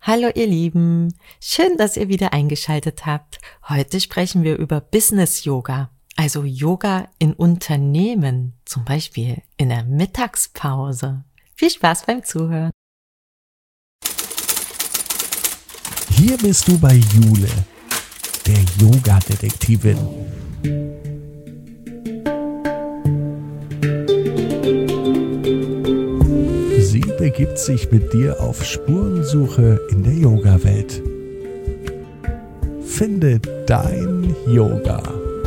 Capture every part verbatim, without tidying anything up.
Hallo ihr Lieben, schön, dass ihr wieder eingeschaltet habt. Heute sprechen wir über Business Yoga, also Yoga in Unternehmen, zum Beispiel in der Mittagspause. Viel Spaß beim Zuhören. Hier bist du bei Jule, der Yoga-Detektivin. Sie begibt sich mit dir auf Spurensuche in der Yoga-Welt. Finde dein Yoga.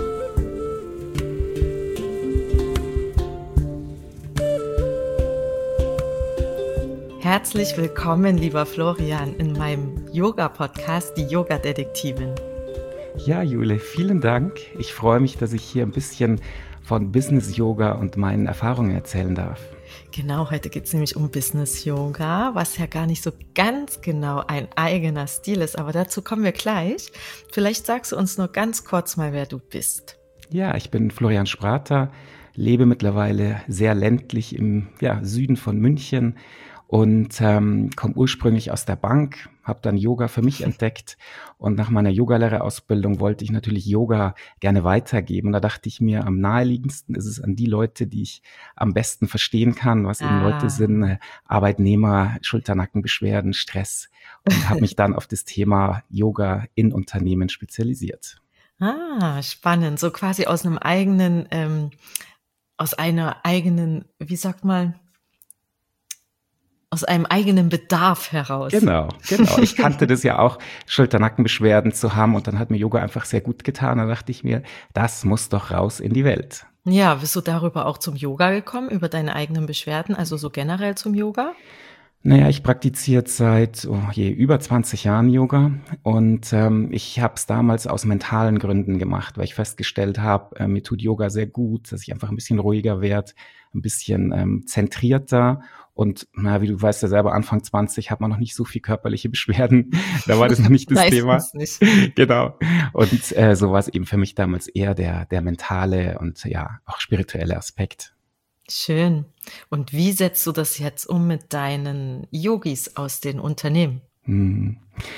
Herzlich willkommen, lieber Florian, in meinem Yoga-Podcast, die Yoga-Detektivin. Ja, Jule, vielen Dank. Ich freue mich, dass ich hier ein bisschen von Business-Yoga und meinen Erfahrungen erzählen darf. Genau, heute geht es nämlich um Business-Yoga, was ja gar nicht so ganz genau ein eigener Stil ist, aber dazu kommen wir gleich. Vielleicht sagst du uns nur ganz kurz mal, wer du bist. Ja, ich bin Florian Sprater, lebe mittlerweile sehr ländlich im ja, Süden von München und ähm, komme ursprünglich aus der Bank, habe dann Yoga für mich entdeckt und nach meiner Yogalehrerausbildung wollte ich natürlich Yoga gerne weitergeben. Und da dachte ich mir, am naheliegendsten ist es an die Leute, die ich am besten verstehen kann, was eben Ah. Leute sind, äh, Arbeitnehmer, Schulter-Nackenbeschwerden, Stress und habe mich dann auf das Thema Yoga in Unternehmen spezialisiert. Ah, spannend, so quasi aus einem eigenen, ähm, aus einer eigenen, wie sagt man, aus einem eigenen Bedarf heraus. Genau, genau. Ich kannte das ja auch, Schulter-Nackenbeschwerden zu haben und dann hat mir Yoga einfach sehr gut getan. Da dachte ich mir, das muss doch raus in die Welt. Ja, bist du darüber auch zum Yoga gekommen, über deine eigenen Beschwerden, also so generell zum Yoga? Naja, ich praktiziere seit oh je, über zwanzig Jahren Yoga und ähm, ich habe es damals aus mentalen Gründen gemacht, weil ich festgestellt habe, äh, mir tut Yoga sehr gut, dass ich einfach ein bisschen ruhiger werde, ein bisschen ähm, zentrierter und na, wie du weißt ja selber, Anfang zwanzig hat man noch nicht so viel körperliche Beschwerden, da war das noch nicht das Thema. Nicht. Genau. Und äh, so war es eben für mich damals eher der, der mentale und ja auch spirituelle Aspekt. Schön. Und wie setzt du das jetzt um mit deinen Yogis aus den Unternehmen? Hm.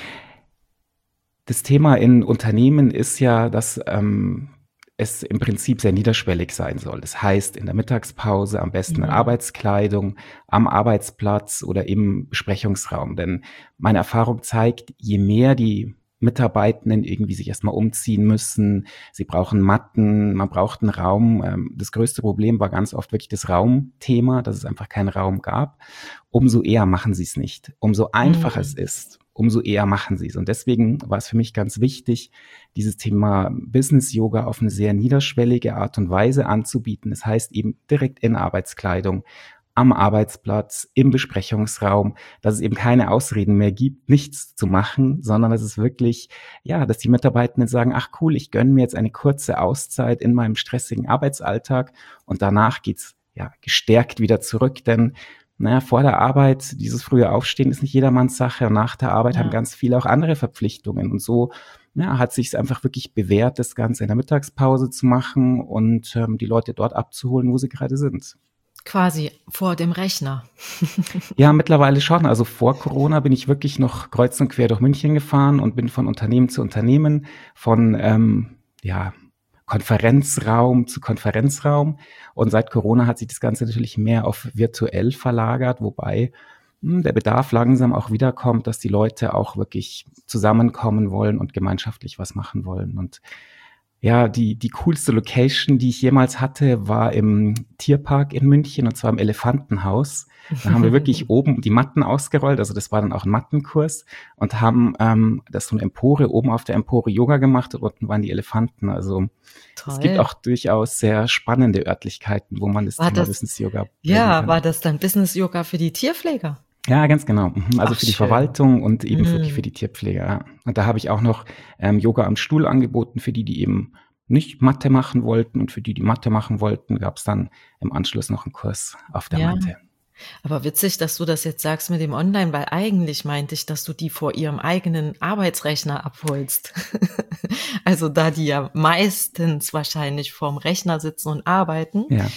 Das Thema in Unternehmen ist ja, dass ähm, es im Prinzip sehr niederschwellig sein soll. Das heißt, in der Mittagspause am besten in Mhm. Arbeitskleidung, am Arbeitsplatz oder im Besprechungsraum. Denn meine Erfahrung zeigt, je mehr die Mitarbeitenden irgendwie sich erstmal umziehen müssen, sie brauchen Matten, man braucht einen Raum. Das größte Problem war ganz oft wirklich das Raumthema, dass es einfach keinen Raum gab. Umso eher machen sie es nicht. Umso einfacher Mhm. es ist, umso eher machen sie es. Und deswegen war es für mich ganz wichtig, dieses Thema Business-Yoga auf eine sehr niederschwellige Art und Weise anzubieten. Das heißt eben direkt in Arbeitskleidung, am Arbeitsplatz, im Besprechungsraum, dass es eben keine Ausreden mehr gibt, nichts zu machen, sondern dass es wirklich, ja, dass die Mitarbeitenden sagen, ach cool, ich gönne mir jetzt eine kurze Auszeit in meinem stressigen Arbeitsalltag und danach geht's ja gestärkt wieder zurück, denn naja, vor der Arbeit, dieses frühe Aufstehen ist nicht jedermanns Sache und nach der Arbeit Ja. haben ganz viele auch andere Verpflichtungen und so ja, hat sich es einfach wirklich bewährt, das Ganze in der Mittagspause zu machen und ähm, die Leute dort abzuholen, wo sie gerade sind. Quasi vor dem Rechner. Ja, mittlerweile schon. Also vor Corona bin ich wirklich noch kreuz und quer durch München gefahren und bin von Unternehmen zu Unternehmen, von ähm, ja, Konferenzraum zu Konferenzraum. Und seit Corona hat sich das Ganze natürlich mehr auf virtuell verlagert, wobei mh, der Bedarf langsam auch wiederkommt, dass die Leute auch wirklich zusammenkommen wollen und gemeinschaftlich was machen wollen. Und ja, die, die coolste Location, die ich jemals hatte, war im Tierpark in München und zwar im Elefantenhaus. Da haben wir wirklich oben die Matten ausgerollt, also das war dann auch ein Mattenkurs und haben ähm, das so eine Empore, oben auf der Empore Yoga gemacht und unten waren die Elefanten. Also Toll. es gibt auch durchaus sehr spannende Örtlichkeiten, wo man das War Thema das- Business-Yoga Ja, kann. war das dann Business-Yoga für die Tierpfleger? Ja, ganz genau. Mhm. Also Ach, für die schön. Verwaltung und eben Mhm. für, die, für die Tierpfleger. Ja. Und da habe ich auch noch ähm, Yoga am Stuhl angeboten für die, die eben nicht Mathe machen wollten. Und für die, die Mathe machen wollten, gab es dann im Anschluss noch einen Kurs auf der Ja. Matte. Aber witzig, dass du das jetzt sagst mit dem Online, weil eigentlich meinte ich, dass du die vor ihrem eigenen Arbeitsrechner abholst. Also da die ja meistens wahrscheinlich vorm Rechner sitzen und arbeiten, Ja.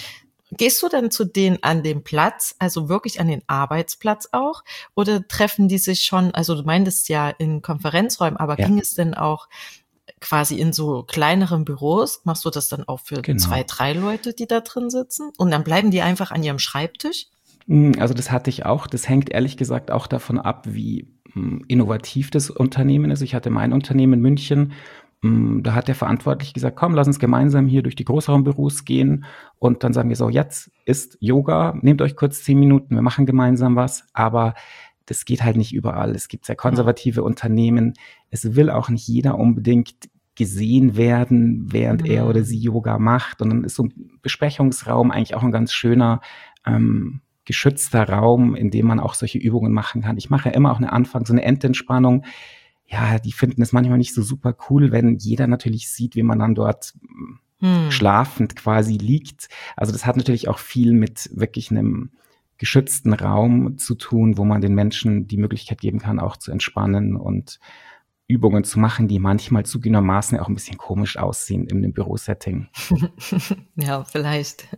Gehst du dann zu denen an den Platz, also wirklich an den Arbeitsplatz auch? Oder treffen die sich schon, also du meintest ja in Konferenzräumen, aber Ja. ging es denn auch quasi in so kleineren Büros? Machst du das dann auch für Genau. zwei, drei Leute, die da drin sitzen? Und dann bleiben die einfach an ihrem Schreibtisch? Also das hatte ich auch. Das hängt ehrlich gesagt auch davon ab, wie mh, innovativ das Unternehmen ist. Ich hatte mein Unternehmen in München. mh, Da hat der Verantwortliche gesagt, komm, lass uns gemeinsam hier durch die Großraumbüros gehen. Und dann sagen wir so, jetzt ist Yoga, nehmt euch kurz zehn Minuten, wir machen gemeinsam was. Aber das geht halt nicht überall. Es gibt sehr konservative Unternehmen. Es will auch nicht jeder unbedingt gesehen werden, während Mhm. er oder sie Yoga macht. Und dann ist so ein Besprechungsraum eigentlich auch ein ganz schöner, ähm, geschützter Raum, in dem man auch solche Übungen machen kann. Ich mache ja immer auch eine Anfang, so eine Endentspannung. Ja, die finden es manchmal nicht so super cool, wenn jeder natürlich sieht, wie man dann dort Hm. schlafend quasi liegt. Also das hat natürlich auch viel mit wirklich einem geschützten Raum zu tun, wo man den Menschen die Möglichkeit geben kann, auch zu entspannen und Übungen zu machen, die manchmal zugegebenermaßen auch ein bisschen komisch aussehen in dem Bürosetting. Ja, vielleicht.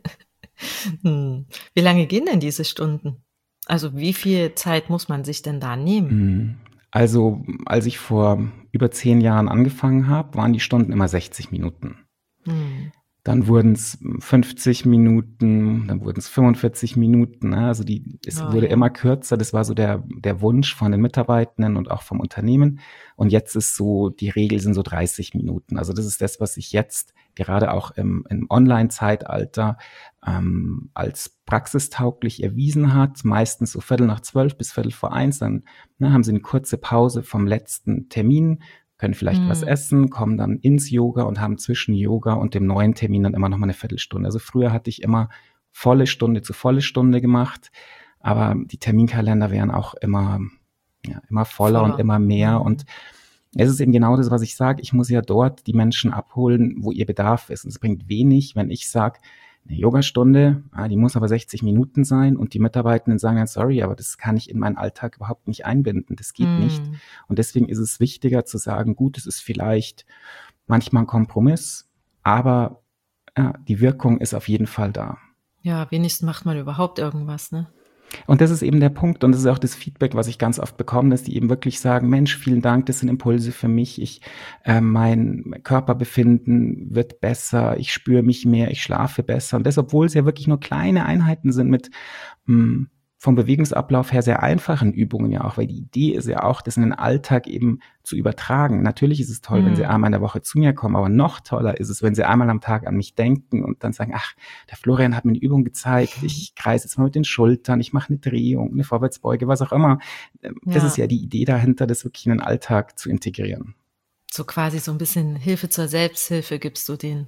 Hm. Wie lange gehen denn diese Stunden? Also wie viel Zeit muss man sich denn da nehmen? Also als ich vor über zehn Jahren angefangen habe, waren die Stunden immer sechzig Minuten. Hm. Dann wurden es fünfzig Minuten, dann wurden es fünfundvierzig Minuten. Ne? Also die, es Oh, wurde ja. immer kürzer. Das war so der, der Wunsch von den Mitarbeitenden und auch vom Unternehmen. Und jetzt ist so, die Regel sind so dreißig Minuten. Also das ist das, was sich jetzt gerade auch im, im Online-Zeitalter ähm, als praxistauglich erwiesen hat. Meistens so Viertel nach zwölf bis Viertel vor eins. Dann ne, haben sie eine kurze Pause vom letzten Termin, können vielleicht Hm. was essen, kommen dann ins Yoga und haben zwischen Yoga und dem neuen Termin dann immer noch mal eine Viertelstunde. Also früher hatte ich immer volle Stunde zu volle Stunde gemacht, aber die Terminkalender wären auch immer, ja, immer voller, Voller. und immer mehr. Mhm. Und es ist eben genau das, was ich sage. Ich muss ja dort die Menschen abholen, wo ihr Bedarf ist. Und es bringt wenig, wenn ich sage, eine Yogastunde, ah, die muss aber sechzig Minuten sein, und die Mitarbeitenden sagen dann, sorry, aber das kann ich in meinen Alltag überhaupt nicht einbinden. Das geht Hm. nicht. Und deswegen ist es wichtiger zu sagen, gut, es ist vielleicht manchmal ein Kompromiss, aber ja, die Wirkung ist auf jeden Fall da. Ja, wenigstens macht man überhaupt irgendwas, ne? Und das ist eben der Punkt, und das ist auch das Feedback, was ich ganz oft bekomme, dass die eben wirklich sagen, Mensch, vielen Dank, das sind Impulse für mich, ich, äh, mein Körperbefinden wird besser, ich spüre mich mehr, ich schlafe besser, und das, obwohl es ja wirklich nur kleine Einheiten sind mit mh, vom Bewegungsablauf her sehr einfachen Übungen ja auch, weil die Idee ist ja auch, das in den Alltag eben zu übertragen. Natürlich ist es toll, Hm. wenn sie einmal in der Woche zu mir kommen, aber noch toller ist es, wenn sie einmal am Tag an mich denken und dann sagen, ach, der Florian hat mir eine Übung gezeigt, ich kreise jetzt mal mit den Schultern, ich mache eine Drehung, eine Vorwärtsbeuge, was auch immer. Das Ja. ist ja die Idee dahinter, das wirklich in den Alltag zu integrieren. So quasi so ein bisschen Hilfe zur Selbsthilfe gibst du denen.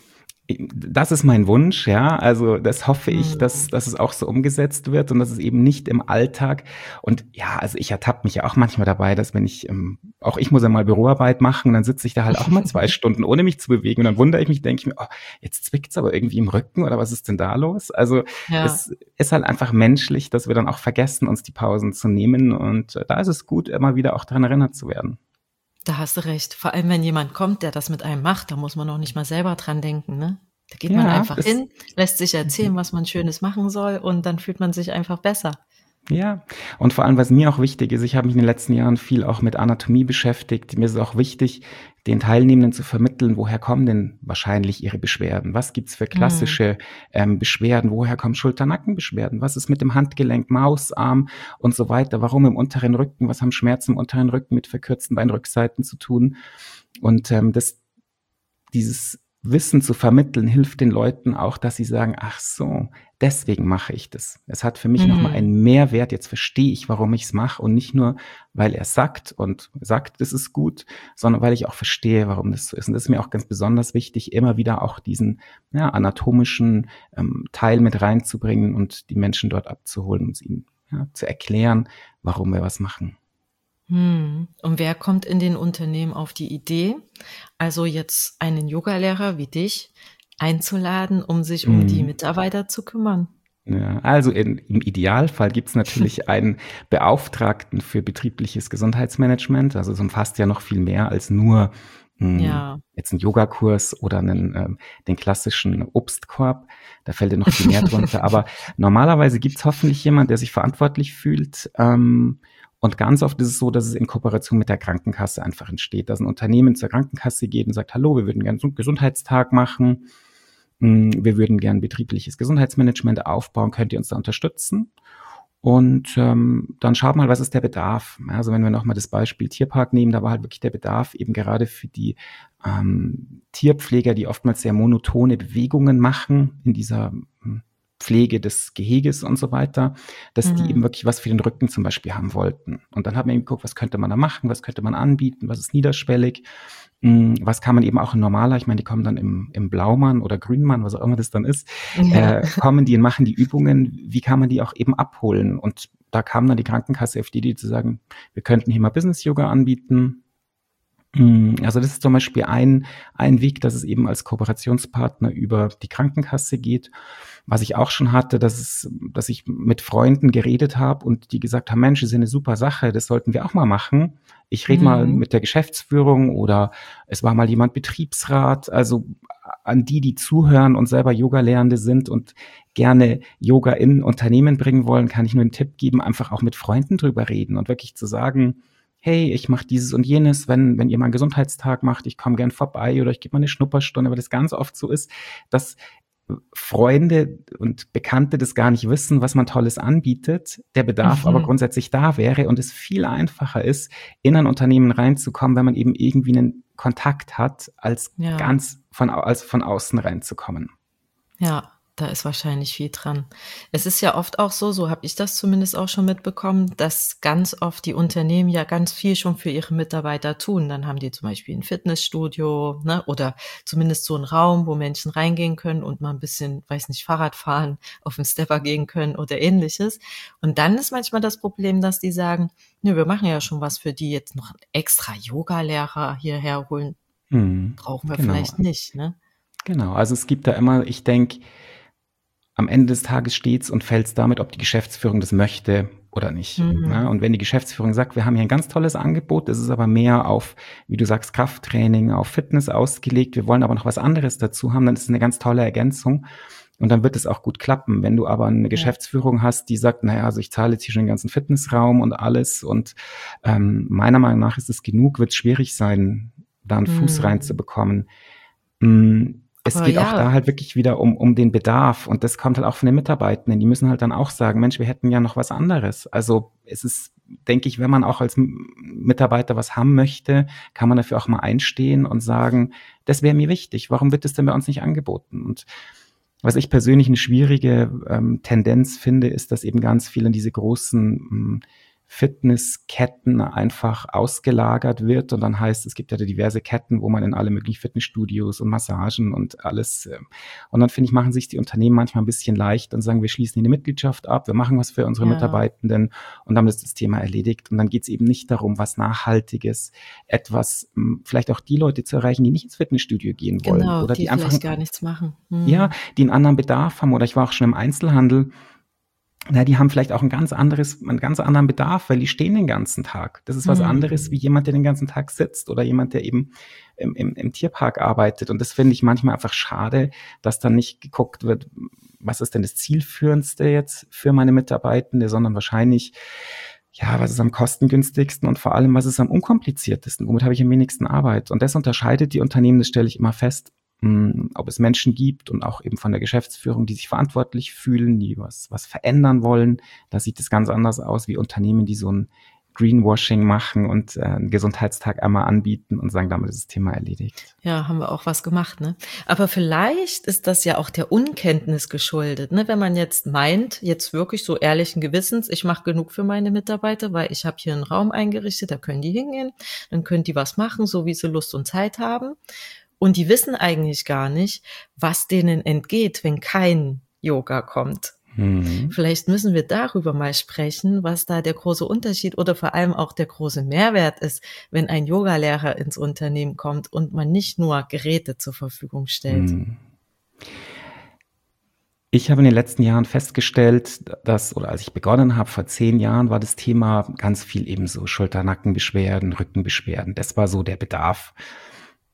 Das ist mein Wunsch, ja. Also das hoffe ich, Hm. dass, dass es auch so umgesetzt wird und dass es eben nicht im Alltag. Und ja, also ich ertappe mich ja auch manchmal dabei, dass wenn ich, ähm, auch ich muss ja mal Büroarbeit machen, und dann sitze ich da halt auch mal zwei Stunden, ohne mich zu bewegen. Und dann wundere ich mich, denke ich mir, oh, jetzt zwickt's aber irgendwie im Rücken, oder was ist denn da los? Also Ja. es ist halt einfach menschlich, dass wir dann auch vergessen, uns die Pausen zu nehmen. Und äh, da ist es gut, immer wieder auch daran erinnert zu werden. Da hast du recht. Vor allem, wenn jemand kommt, der das mit einem macht, da muss man noch nicht mal selber dran denken, ne? Da geht man Ja, einfach das- hin, lässt sich erzählen, was man Schönes machen soll, und dann fühlt man sich einfach besser. Ja, und vor allem, was mir auch wichtig ist, ich habe mich in den letzten Jahren viel auch mit Anatomie beschäftigt. Mir ist es auch wichtig, den Teilnehmenden zu vermitteln, woher kommen denn wahrscheinlich ihre Beschwerden? Was gibt's für klassische ähm, Beschwerden? Woher kommen Schulter-Nackenbeschwerden? Was ist mit dem Handgelenk, Maus, Arm und so weiter? Warum im unteren Rücken? Was haben Schmerzen im unteren Rücken mit verkürzten Beinrückseiten zu tun? Und ähm, das, dieses Wissen zu vermitteln, hilft den Leuten auch, dass sie sagen, ach so, deswegen mache ich das. Es hat für mich Mhm. nochmal einen Mehrwert, jetzt verstehe ich, warum ich es mache, und nicht nur, weil er sagt und sagt, das ist gut, sondern weil ich auch verstehe, warum das so ist. Und das ist mir auch ganz besonders wichtig, immer wieder auch diesen ja, anatomischen ähm, Teil mit reinzubringen und die Menschen dort abzuholen und ihnen ja, zu erklären, warum wir was machen. Hm. Und wer kommt in den Unternehmen auf die Idee, also jetzt einen Yogalehrer wie dich einzuladen, um sich um Mhm. die Mitarbeiter zu kümmern? Ja, also in, im Idealfall gibt es natürlich einen Beauftragten für betriebliches Gesundheitsmanagement. Also es umfasst ja noch viel mehr als nur Ja. Jetzt einen Yogakurs oder einen, ähm, den klassischen Obstkorb, da fällt dir noch viel mehr drunter. Aber normalerweise gibt es hoffentlich jemand, der sich verantwortlich fühlt. Ähm, und ganz oft ist es so, dass es in Kooperation mit der Krankenkasse einfach entsteht, dass ein Unternehmen zur Krankenkasse geht und sagt, hallo, wir würden gerne einen Gesundheitstag machen, wir würden gerne betriebliches Gesundheitsmanagement aufbauen, könnt ihr uns da unterstützen? Und ähm, dann schaut mal, was ist der Bedarf. Also wenn wir nochmal das Beispiel Tierpark nehmen, da war halt wirklich der Bedarf eben gerade für die ähm, Tierpfleger, die oftmals sehr monotone Bewegungen machen in dieser hm, Pflege des Geheges und so weiter, dass mhm. die eben wirklich was für den Rücken zum Beispiel haben wollten. Und dann haben wir eben geguckt, was könnte man da machen, was könnte man anbieten, was ist niederschwellig, mh, was kann man eben auch in normaler, ich meine, die kommen dann im, im Blaumann oder Grünmann, was auch immer das dann ist, ja. äh, kommen die und machen die Übungen, wie kann man die auch eben abholen? Und da kam dann die Krankenkasse auf die Idee zu sagen, wir könnten hier mal Business-Yoga anbieten. Also das ist zum Beispiel ein, ein Weg, dass es eben als Kooperationspartner über die Krankenkasse geht. Was ich auch schon hatte, dass es, dass ich mit Freunden geredet habe und die gesagt haben, Mensch, das ist eine super Sache, das sollten wir auch mal machen. Ich rede mhm. mal mit der Geschäftsführung oder es war mal jemand Betriebsrat, also an die, die zuhören und selber Yoga-Lehrende sind und gerne Yoga in Unternehmen bringen wollen, kann ich nur einen Tipp geben, einfach auch mit Freunden drüber reden und wirklich zu sagen, hey, ich mache dieses und jenes, wenn wenn ihr mal einen Gesundheitstag macht, ich komme gern vorbei oder ich gebe mal eine Schnupperstunde, weil das ganz oft so ist, dass Freunde und Bekannte das gar nicht wissen, was man Tolles anbietet, der Bedarf mhm. aber grundsätzlich da wäre und es viel einfacher ist, in ein Unternehmen reinzukommen, wenn man eben irgendwie einen Kontakt hat, als ja. ganz von, als von außen reinzukommen. Ja. Da ist wahrscheinlich viel dran. Es ist ja oft auch so, so habe ich das zumindest auch schon mitbekommen, dass ganz oft die Unternehmen ja ganz viel schon für ihre Mitarbeiter tun. Dann haben die zum Beispiel ein Fitnessstudio, ne, oder zumindest so einen Raum, wo Menschen reingehen können und mal ein bisschen, weiß nicht, Fahrrad fahren, auf den Stepper gehen können oder ähnliches. Und dann ist manchmal das Problem, dass die sagen, ne, wir machen ja schon was für die, jetzt noch einen extra Yoga-Lehrer hierher holen, hm, brauchen wir genau. vielleicht nicht, ne? Genau, also es gibt da immer, ich denke, am Ende des Tages steht's und fällt's damit, ob die Geschäftsführung das möchte oder nicht. Mhm. Ja, und wenn die Geschäftsführung sagt, wir haben hier ein ganz tolles Angebot, das ist aber mehr auf, wie du sagst, Krafttraining, auf Fitness ausgelegt, wir wollen aber noch was anderes dazu haben, dann ist es eine ganz tolle Ergänzung und dann wird es auch gut klappen. Wenn du aber eine Geschäftsführung ja. hast, die sagt, naja, also ich zahle jetzt hier schon den ganzen Fitnessraum und alles und ähm, meiner Meinung nach ist es genug, wird es schwierig sein, da einen mhm. Fuß reinzubekommen. Mhm. Es aber geht ja. auch da halt wirklich wieder um, um den Bedarf und das kommt halt auch von den Mitarbeitenden. Die müssen halt dann auch sagen, Mensch, wir hätten ja noch was anderes. Also es ist, denke ich, wenn man auch als Mitarbeiter was haben möchte, kann man dafür auch mal einstehen und sagen, das wäre mir wichtig. Warum wird das denn bei uns nicht angeboten? Und was ich persönlich eine schwierige ähm, Tendenz finde, ist, dass eben ganz viel in diese großen ähm, Fitnessketten einfach ausgelagert wird und dann heißt, es gibt ja diverse Ketten, wo man in alle möglichen Fitnessstudios und Massagen und alles und dann finde ich, machen sich die Unternehmen manchmal ein bisschen leicht und sagen, wir schließen eine Mitgliedschaft ab, wir machen was für unsere ja. Mitarbeitenden und dann ist das Thema erledigt und dann geht es eben nicht darum, was Nachhaltiges, etwas, vielleicht auch die Leute zu erreichen, die nicht ins Fitnessstudio gehen wollen genau, oder die, die einfach gar nichts machen. Hm. Ja, die einen anderen Bedarf haben oder ich war auch schon im Einzelhandel. Na, die haben vielleicht auch ein ganz anderes, einen ganz anderen Bedarf, weil die stehen den ganzen Tag. Das ist was mhm. anderes wie jemand, der den ganzen Tag sitzt oder jemand, der eben im, im, im Tierpark arbeitet. Und das finde ich manchmal einfach schade, dass dann nicht geguckt wird, was ist denn das Zielführendste jetzt für meine Mitarbeitende, sondern wahrscheinlich, ja, was ist am kostengünstigsten und vor allem, was ist am unkompliziertesten? Womit habe ich am wenigsten Arbeit? Und das unterscheidet die Unternehmen, das stelle ich immer fest, ob es Menschen gibt und auch eben von der Geschäftsführung, die sich verantwortlich fühlen, die was, was verändern wollen. Da sieht es ganz anders aus wie Unternehmen, die so ein Greenwashing machen und äh, einen Gesundheitstag einmal anbieten und sagen, damit ist das Thema erledigt. Ja, haben wir auch was gemacht, ne? Aber vielleicht ist das ja auch der Unkenntnis geschuldet, ne? Wenn man jetzt meint, jetzt wirklich so ehrlichen Gewissens, ich mache genug für meine Mitarbeiter, weil ich habe hier einen Raum eingerichtet, da können die hingehen, dann können die was machen, so wie sie Lust und Zeit haben. Und die wissen eigentlich gar nicht, was denen entgeht, wenn kein Yoga kommt. Mhm. Vielleicht müssen wir darüber mal sprechen, was da der große Unterschied oder vor allem auch der große Mehrwert ist, wenn ein Yogalehrer ins Unternehmen kommt und man nicht nur Geräte zur Verfügung stellt. Mhm. Ich habe in den letzten Jahren festgestellt, dass, oder als ich begonnen habe, vor zehn Jahren, war das Thema ganz viel eben so Schulter-Nackenbeschwerden, Rückenbeschwerden. Das war so der Bedarf.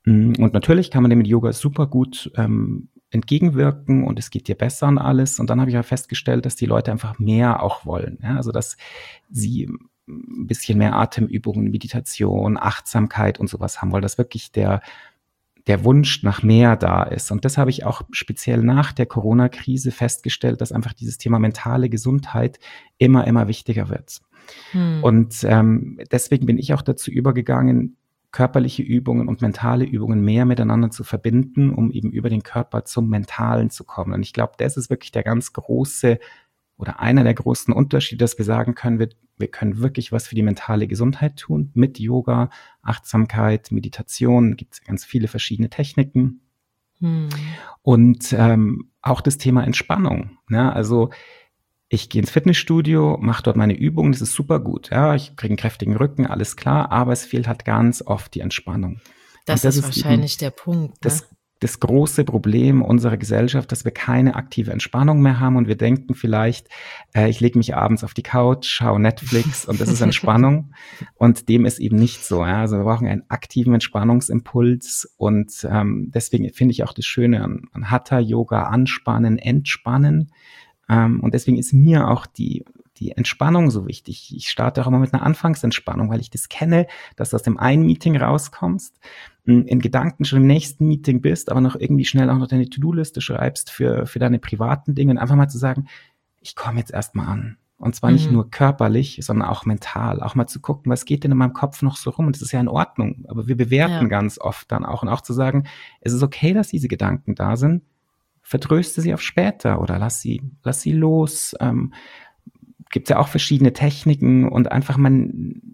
Und natürlich kann man dem mit Yoga super gut ähm, entgegenwirken und es geht dir besser und alles. Und dann habe ich ja festgestellt, dass die Leute einfach mehr auch wollen. Ja? Also dass sie ein bisschen mehr Atemübungen, Meditation, Achtsamkeit und sowas haben wollen, dass wirklich der, der Wunsch nach mehr da ist. Und das habe ich auch speziell nach der Corona-Krise festgestellt, dass einfach dieses Thema mentale Gesundheit immer, immer wichtiger wird. Hm. Und ähm, deswegen bin ich auch dazu übergegangen, körperliche Übungen und mentale Übungen mehr miteinander zu verbinden, um eben über den Körper zum Mentalen zu kommen. Und ich glaube, das ist wirklich der ganz große oder einer der großen Unterschiede, dass wir sagen können, wir, wir können wirklich was für die mentale Gesundheit tun mit Yoga, Achtsamkeit, Meditation, gibt es ganz viele verschiedene Techniken. Hm. Und ähm, auch das Thema Entspannung. Ne? Also ich gehe ins Fitnessstudio, mache dort meine Übungen, das ist super gut. Ja, ich kriege einen kräftigen Rücken, alles klar, aber es fehlt halt ganz oft die Entspannung. Das, das ist wahrscheinlich der Punkt. Ne? Das, das große Problem unserer Gesellschaft, dass wir keine aktive Entspannung mehr haben und wir denken vielleicht, äh, ich lege mich abends auf die Couch, schaue Netflix und das ist Entspannung und dem ist eben nicht so. Ja? Also wir brauchen einen aktiven Entspannungsimpuls und ähm, deswegen finde ich auch das Schöne an, an Hatha-Yoga, anspannen, entspannen. Um, und deswegen ist mir auch die, die Entspannung so wichtig. Ich starte auch immer mit einer Anfangsentspannung, weil ich das kenne, dass du aus dem einen Meeting rauskommst, in Gedanken schon im nächsten Meeting bist, aber noch irgendwie schnell auch noch deine To-Do-Liste schreibst für, für deine privaten Dinge und einfach mal zu sagen, ich komme jetzt erstmal an. Und zwar mhm. nicht nur körperlich, sondern auch mental. Auch mal zu gucken, was geht denn in meinem Kopf noch so rum? Und das ist ja in Ordnung. Aber wir bewerten ja. ganz oft dann auch. Und auch zu sagen, es ist okay, dass diese Gedanken da sind. Vertröste sie auf später oder lass sie, lass sie los. Ähm, gibt ja auch verschiedene Techniken und einfach mal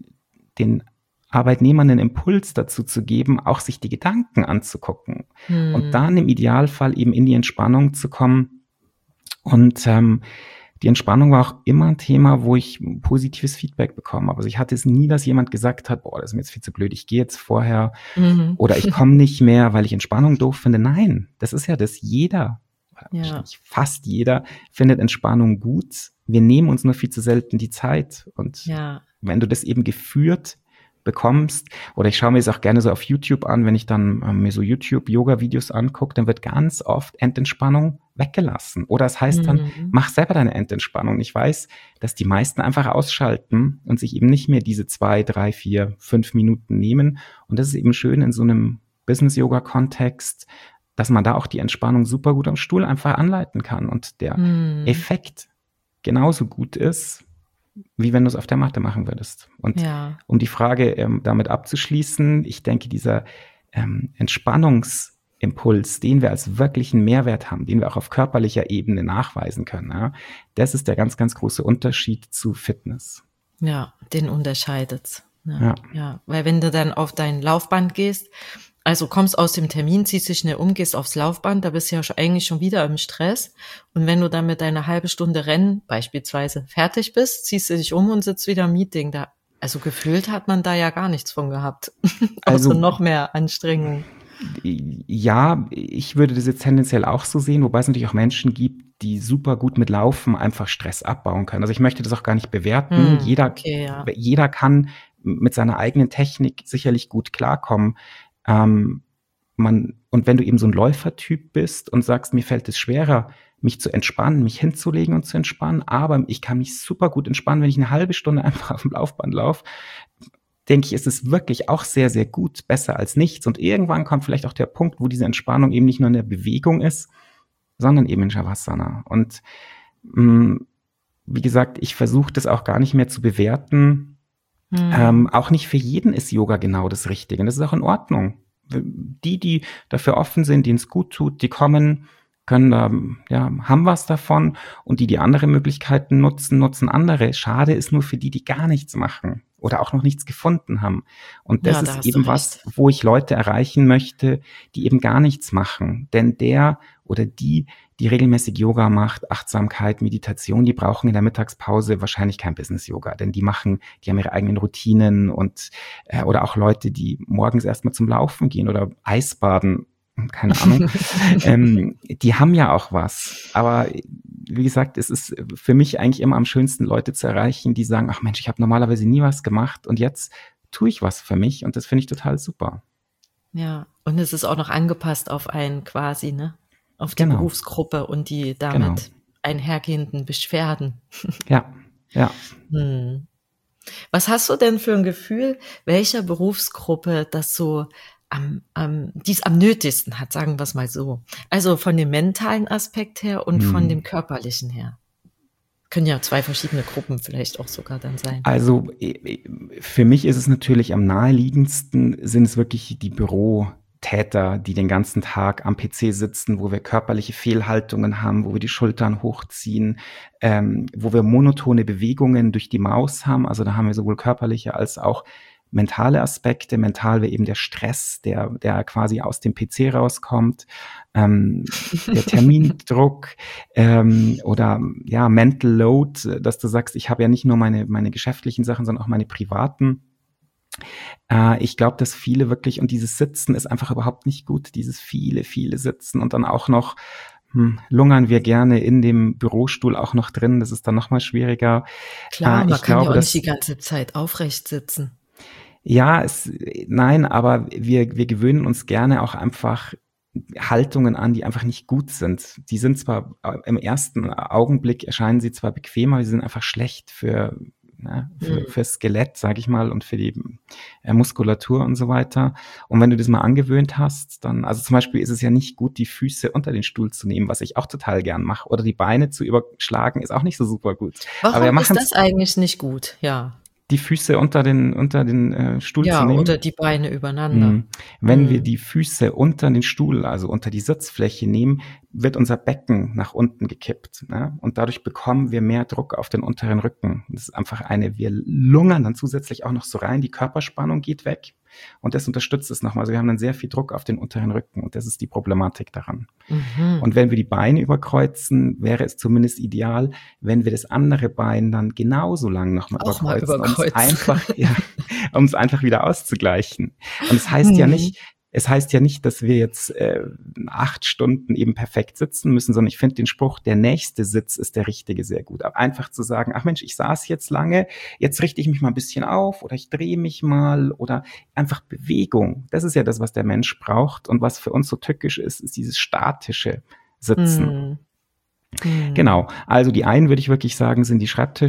den Arbeitnehmern einen Impuls dazu zu geben, auch sich die Gedanken anzugucken hm. und dann im Idealfall eben in die Entspannung zu kommen. Und ähm, die Entspannung war auch immer ein Thema, wo ich positives Feedback bekommen habe. Also ich hatte es nie, dass jemand gesagt hat, boah, das ist mir jetzt viel zu blöd, ich gehe jetzt vorher mhm. oder ich komme nicht mehr, weil ich Entspannung doof finde. Nein, das ist ja das. Jeder, ja. fast jeder findet Entspannung gut. Wir nehmen uns nur viel zu selten die Zeit. Und ja. wenn du das eben geführt bekommst, oder ich schaue mir es auch gerne so auf YouTube an, wenn ich dann ähm, mir so YouTube-Yoga-Videos angucke, dann wird ganz oft Endentspannung weggelassen. Oder es heißt dann, mhm. mach selber deine Endentspannung. Ich weiß, dass die meisten einfach ausschalten und sich eben nicht mehr diese zwei, drei, vier, fünf Minuten nehmen. Und das ist eben schön in so einem Business-Yoga-Kontext, dass man da auch die Entspannung super gut am Stuhl einfach anleiten kann und der mhm. Effekt genauso gut ist, wie wenn du es auf der Matte machen würdest. Und ja. um die Frage ähm, damit abzuschließen, ich denke, dieser ähm, Entspannungsimpuls, den wir als wirklichen Mehrwert haben, den wir auch auf körperlicher Ebene nachweisen können, ja, das ist der ganz, ganz große Unterschied zu Fitness. Ja, den unterscheidet's. Ja, ja. ja, weil wenn du dann auf dein Laufband gehst, also kommst aus dem Termin, ziehst dich schnell um, gehst aufs Laufband, da bist du ja eigentlich schon wieder im Stress. Und wenn du dann mit deiner halbe Stunde Rennen beispielsweise fertig bist, ziehst du dich um und sitzt wieder im Meeting. Da, also gefühlt hat man da ja gar nichts von gehabt. Also außer noch mehr Anstrengung. Ja, ich würde das jetzt tendenziell auch so sehen, wobei es natürlich auch Menschen gibt, die super gut mit Laufen einfach Stress abbauen können. Also ich möchte das auch gar nicht bewerten. Hm, jeder, okay, ja. jeder kann mit seiner eigenen Technik sicherlich gut klarkommen. Ähm, man, und wenn du eben so ein Läufertyp bist und sagst, mir fällt es schwerer, mich zu entspannen, mich hinzulegen und zu entspannen, aber ich kann mich super gut entspannen, wenn ich eine halbe Stunde einfach auf dem Laufband laufe, denke ich, ist es wirklich auch sehr, sehr gut, besser als nichts. Und irgendwann kommt vielleicht auch der Punkt, wo diese Entspannung eben nicht nur in der Bewegung ist, sondern eben in Shavasana. Und mh, wie gesagt, ich versuche das auch gar nicht mehr zu bewerten. Mhm. Ähm, auch nicht für jeden ist Yoga genau das Richtige. Und das ist auch in Ordnung. Die, die dafür offen sind, denen es gut tut, die kommen, können da, ja, haben was davon. Und die, die andere Möglichkeiten nutzen, nutzen andere. Schade ist nur für die, die gar nichts machen oder auch noch nichts gefunden haben. Und das ja, da ist eben was, wo ich Leute erreichen möchte, die eben gar nichts machen. Denn der oder die, die regelmäßig Yoga macht, Achtsamkeit, Meditation, die brauchen in der Mittagspause wahrscheinlich kein Business-Yoga, denn die machen, die haben ihre eigenen Routinen und äh, oder auch Leute, die morgens erstmal zum Laufen gehen oder Eisbaden, keine Ahnung, ähm, die haben ja auch was. Aber wie gesagt, es ist für mich eigentlich immer am schönsten, Leute zu erreichen, die sagen, ach Mensch, ich habe normalerweise nie was gemacht und jetzt tue ich was für mich und das finde ich total super. Ja, und es ist auch noch angepasst auf einen quasi, ne? Auf die Genau, Berufsgruppe und die genau. damit einhergehenden Beschwerden. Ja, ja. Hm. Was hast du denn für ein Gefühl, welcher Berufsgruppe das so am, am, dies am nötigsten hat, sagen wir es mal so. Also von dem mentalen Aspekt her und von dem Hm. körperlichen her. Können ja zwei verschiedene Gruppen vielleicht auch sogar dann sein. Also äh, für mich ist es natürlich am naheliegendsten, sind es wirklich die Bürotäter, die den ganzen Tag am P C sitzen, wo wir körperliche Fehlhaltungen haben, wo wir die Schultern hochziehen, ähm, wo wir monotone Bewegungen durch die Maus haben. Also da haben wir sowohl körperliche als auch mentale Aspekte. Mental wäre eben der Stress, der, der quasi aus dem P C rauskommt, ähm, der Termindruck ähm, oder ja Mental Load, dass du sagst, ich habe ja nicht nur meine meine geschäftlichen Sachen, sondern auch meine privaten. Äh, ich glaube, dass viele wirklich, und dieses Sitzen ist einfach überhaupt nicht gut, dieses viele, viele Sitzen und dann auch noch hm, lungern wir gerne in dem Bürostuhl auch noch drin, das ist dann nochmal schwieriger. Klar, Äh, man ich kann ja glaube, auch nicht dass die ganze Zeit aufrecht sitzen. Ja, es, nein, aber wir, wir gewöhnen uns gerne auch einfach Haltungen an, die einfach nicht gut sind. Die sind zwar äh, im ersten Augenblick erscheinen sie zwar bequem, aber sie sind einfach schlecht für, ne, für, Hm. für Skelett, sage ich mal, und für die äh, Muskulatur und so weiter. Und wenn du das mal angewöhnt hast, dann, also zum Beispiel ist es ja nicht gut, die Füße unter den Stuhl zu nehmen, was ich auch total gern mache, oder die Beine zu überschlagen, ist auch nicht so super gut. Aber wir Warum ist machen das eigentlich nicht gut? Ja. die Füße unter den unter den äh, Stuhl zu Ja, oder nehmen. die Beine übereinander. Hm. Wenn wir Hm. die Füße unter den Stuhl, also unter die Sitzfläche nehmen, wird unser Becken nach unten gekippt, ne? Und dadurch bekommen wir mehr Druck auf den unteren Rücken. Das ist einfach eine, wir lungern dann zusätzlich auch noch so rein, die Körperspannung geht weg und das unterstützt es nochmal. Also wir haben dann sehr viel Druck auf den unteren Rücken und das ist die Problematik daran. Mhm. Und wenn wir die Beine überkreuzen, wäre es zumindest ideal, wenn wir das andere Bein dann genauso lang nochmal Auch mal überkreuzen, um es überkreuzen. einfach, ja, um es einfach wieder auszugleichen. Und es heißt ja Hm. nicht, es heißt ja nicht, dass wir jetzt äh, acht Stunden eben perfekt sitzen müssen, sondern ich finde den Spruch, der nächste Sitz ist der richtige, sehr gut. Aber einfach zu sagen, ach Mensch, ich saß jetzt lange, jetzt richte ich mich mal ein bisschen auf oder ich drehe mich mal oder einfach Bewegung. Das ist ja das, was der Mensch braucht und was für uns so tückisch ist, ist dieses statische Sitzen. Hm. Hm. Genau, also die einen würde ich wirklich sagen, sind die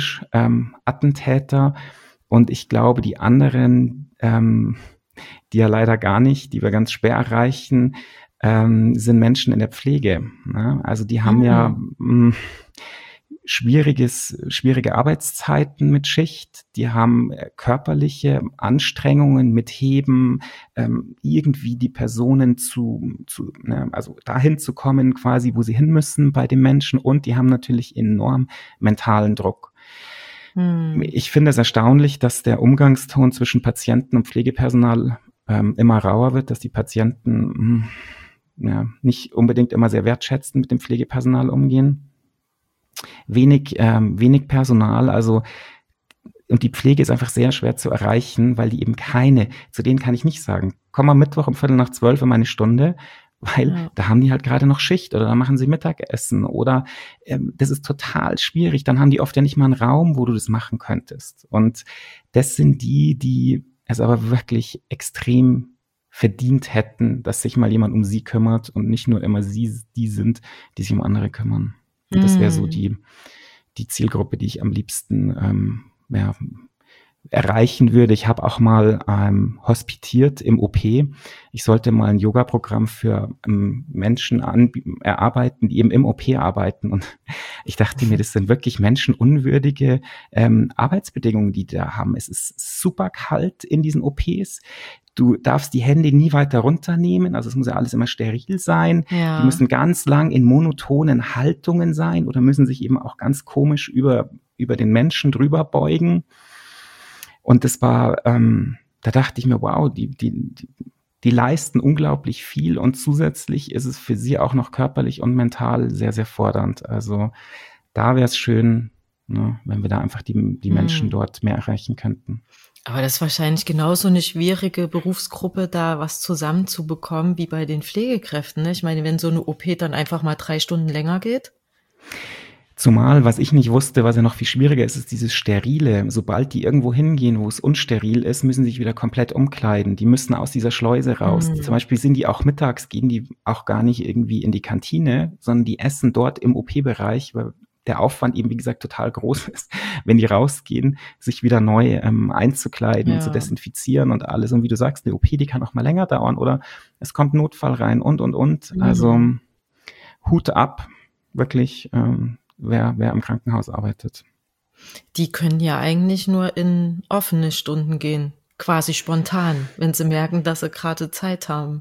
Schreibtisch-Attentäter und ich glaube, die anderen, ähm, die ja leider gar nicht, die wir ganz schwer erreichen, ähm, sind Menschen in der Pflege. Ne? Also die haben Hm. ja mh, schwieriges, schwierige Arbeitszeiten mit Schicht, die haben äh, körperliche Anstrengungen mit Heben, ähm, irgendwie die Personen zu, zu ne, also dahin zu kommen, quasi, wo sie hin müssen bei den Menschen, und die haben natürlich enorm mentalen Druck. Hm. Ich finde es erstaunlich, dass der Umgangston zwischen Patienten und Pflegepersonal ähm, immer rauer wird, dass die Patienten mh, ja, nicht unbedingt immer sehr wertschätzend mit dem Pflegepersonal umgehen. Wenig, ähm, wenig Personal, also und die Pflege ist einfach sehr schwer zu erreichen, weil die eben keine, zu denen kann ich nicht sagen, komm mal Mittwoch um Viertel nach zwölf in meine Stunde, weil Ja. da haben die halt gerade noch Schicht oder da machen sie Mittagessen oder ähm, das ist total schwierig. Dann haben die oft ja nicht mal einen Raum, wo du das machen könntest. Und das sind die, die es aber wirklich extrem verdient hätten, dass sich mal jemand um sie kümmert und nicht nur immer sie die sind, die sich um andere kümmern. Und das wäre so Hm. die, die Zielgruppe, die ich am liebsten ähm, ja, erreichen würde. Ich habe auch mal ähm, hospitiert im O P. Ich sollte mal ein Yoga-Programm für ähm, Menschen an, erarbeiten, die eben im O P arbeiten. Und ich dachte mir, das sind wirklich menschenunwürdige ähm, Arbeitsbedingungen, die die da haben. Es ist super kalt in diesen O Ps. Du darfst die Hände nie weiter runternehmen, also es muss ja alles immer steril sein. Ja. Die müssen ganz lang in monotonen Haltungen sein oder müssen sich eben auch ganz komisch über, über den Menschen drüber beugen. Und das war, ähm, da dachte ich mir, wow, die, die, die, die leisten unglaublich viel und zusätzlich ist es für sie auch noch körperlich und mental sehr, sehr fordernd. Also da wäre es schön, ne, wenn wir da einfach die, die Menschen Hm. dort mehr erreichen könnten. Aber das ist wahrscheinlich genauso eine schwierige Berufsgruppe, da was zusammenzubekommen wie bei den Pflegekräften. Ne? Ich meine, wenn so eine O P dann einfach mal drei Stunden länger geht. Zumal, was ich nicht wusste, was ja noch viel schwieriger ist, ist dieses Sterile. Sobald die irgendwo hingehen, wo es unsteril ist, müssen sie sich wieder komplett umkleiden. Die müssen aus dieser Schleuse raus. Mhm. Zum Beispiel sind die auch mittags, gehen die auch gar nicht irgendwie in die Kantine, sondern die essen dort im O P-Bereich, weil der Aufwand eben, wie gesagt, total groß ist, wenn die rausgehen, sich wieder neu ähm, einzukleiden ja. und zu desinfizieren und alles. Und wie du sagst, eine O P, die kann auch mal länger dauern oder es kommt Notfall rein und, und, und. Mhm. Also Hut ab, wirklich, ähm, wer, wer im Krankenhaus arbeitet. Die können ja eigentlich nur in offene Stunden gehen, quasi spontan, wenn sie merken, dass sie gerade Zeit haben.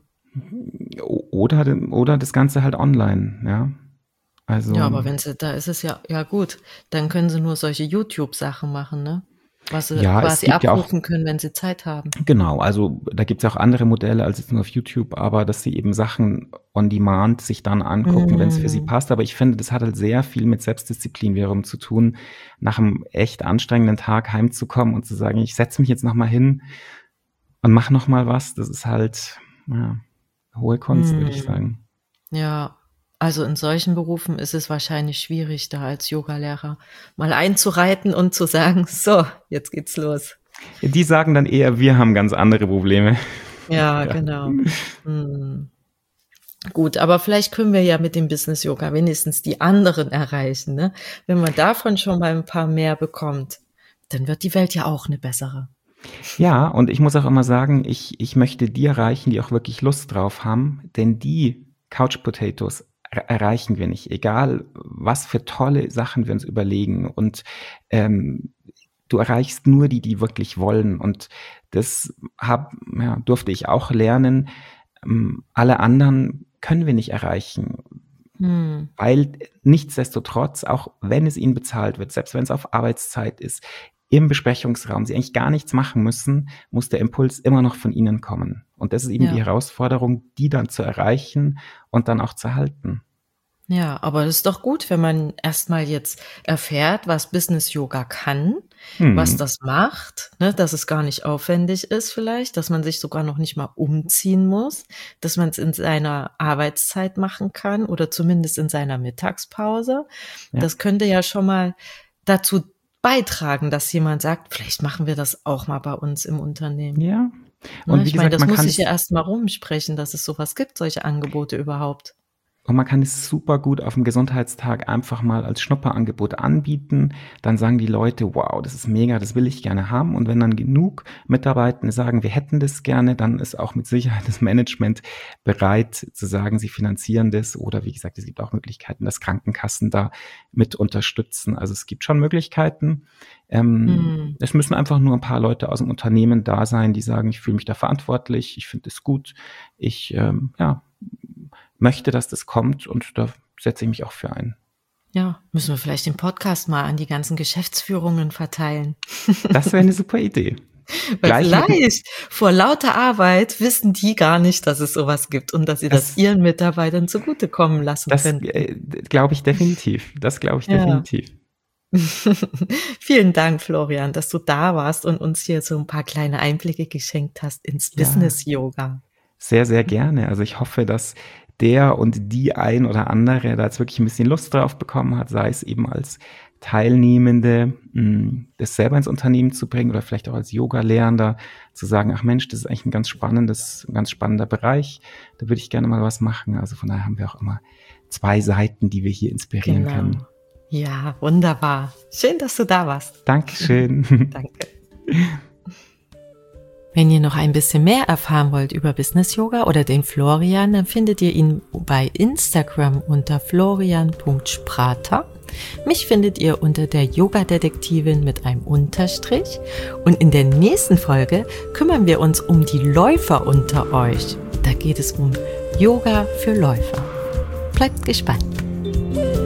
Oder, oder das Ganze halt online, ja. Also, ja, aber wenn sie, da ist es ja, ja gut, dann können sie nur solche YouTube-Sachen machen, ne? Was sie ja, quasi abrufen ja auch, können, wenn sie Zeit haben. Genau, also da gibt es auch andere Modelle als jetzt nur auf YouTube, aber dass sie eben Sachen on demand sich dann angucken, mm. wenn es für sie passt. Aber ich finde, das hat halt sehr viel mit Selbstdisziplin wiederum zu tun, nach einem echt anstrengenden Tag heimzukommen und zu sagen, ich setze mich jetzt nochmal hin und mache nochmal was. Das ist halt ja, hohe Kunst, mm. würde ich sagen. Ja. Also in solchen Berufen ist es wahrscheinlich schwierig, da als Yogalehrer mal einzureiten und zu sagen, so, jetzt geht's los. Die sagen dann eher, wir haben ganz andere Probleme. Ja, ja. Genau. Hm. Gut, aber vielleicht können wir ja mit dem Business Yoga wenigstens die anderen erreichen, ne? Wenn man davon schon mal ein paar mehr bekommt, dann wird die Welt ja auch eine bessere. Ja, und ich muss auch immer sagen, ich, ich möchte die erreichen, die auch wirklich Lust drauf haben, denn die Couch Potatoes erreichen wir nicht, egal was für tolle Sachen wir uns überlegen und ähm, du erreichst nur die, die wirklich wollen und das hab, ja, durfte ich auch lernen, ähm, alle anderen können wir nicht erreichen, hm. weil nichtsdestotrotz, auch wenn es ihnen bezahlt wird, selbst wenn es auf Arbeitszeit ist, im Besprechungsraum sie eigentlich gar nichts machen müssen, muss der Impuls immer noch von ihnen kommen. Und das ist eben ja. die Herausforderung, die dann zu erreichen und dann auch zu halten. Ja, aber das ist doch gut, wenn man erstmal jetzt erfährt, was Business Yoga kann, hm. was das macht, ne, dass es gar nicht aufwendig ist vielleicht, dass man sich sogar noch nicht mal umziehen muss, dass man es in seiner Arbeitszeit machen kann oder zumindest in seiner Mittagspause. Ja. Das könnte ja schon mal dazu beitragen, dass jemand sagt, vielleicht machen wir das auch mal bei uns im Unternehmen. Ja. Und ne, ich meine, das muss ich ja erst mal rumsprechen, dass es sowas gibt, solche Angebote überhaupt. Und man kann es super gut auf dem Gesundheitstag einfach mal als Schnupperangebot anbieten. Dann sagen die Leute, wow, das ist mega, das will ich gerne haben. Und wenn dann genug Mitarbeitende sagen, wir hätten das gerne, dann ist auch mit Sicherheit das Management bereit zu sagen, sie finanzieren das. Oder wie gesagt, es gibt auch Möglichkeiten, dass Krankenkassen da mit unterstützen. Also es gibt schon Möglichkeiten. Ähm, mhm. Es müssen einfach nur ein paar Leute aus dem Unternehmen da sein, die sagen, ich fühle mich da verantwortlich, ich finde es gut, ich, ähm, ja, möchte, dass das kommt und da setze ich mich auch für ein. Ja, müssen wir vielleicht den Podcast mal an die ganzen Geschäftsführungen verteilen. Das wäre eine super Idee. Weil vielleicht vor lauter Arbeit wissen die gar nicht, dass es sowas gibt und dass sie das, das ihren Mitarbeitern zugutekommen lassen das, können. Das äh, glaube ich definitiv. Das glaube ich ja. definitiv. Vielen Dank, Florian, dass du da warst und uns hier so ein paar kleine Einblicke geschenkt hast ins ja. Business Yoga. Sehr, sehr gerne. Also ich hoffe, dass der und die ein oder andere da jetzt wirklich ein bisschen Lust drauf bekommen hat, sei es eben als Teilnehmende, mh, das selber ins Unternehmen zu bringen oder vielleicht auch als Yoga-Lehrender zu sagen, ach Mensch, das ist eigentlich ein ganz spannendes, ein ganz spannender Bereich, da würde ich gerne mal was machen. Also von daher haben wir auch immer zwei Seiten, die wir hier inspirieren genau. können. Ja, wunderbar. Schön, dass du da warst. Dankeschön. Danke. Wenn ihr noch ein bisschen mehr erfahren wollt über Business Yoga oder den Florian, dann findet ihr ihn bei Instagram unter florian punkt sprater. Mich findet ihr unter der Yoga-Detektivin mit einem Unterstrich. Und in der nächsten Folge kümmern wir uns um die Läufer unter euch. Da geht es um Yoga für Läufer. Bleibt gespannt.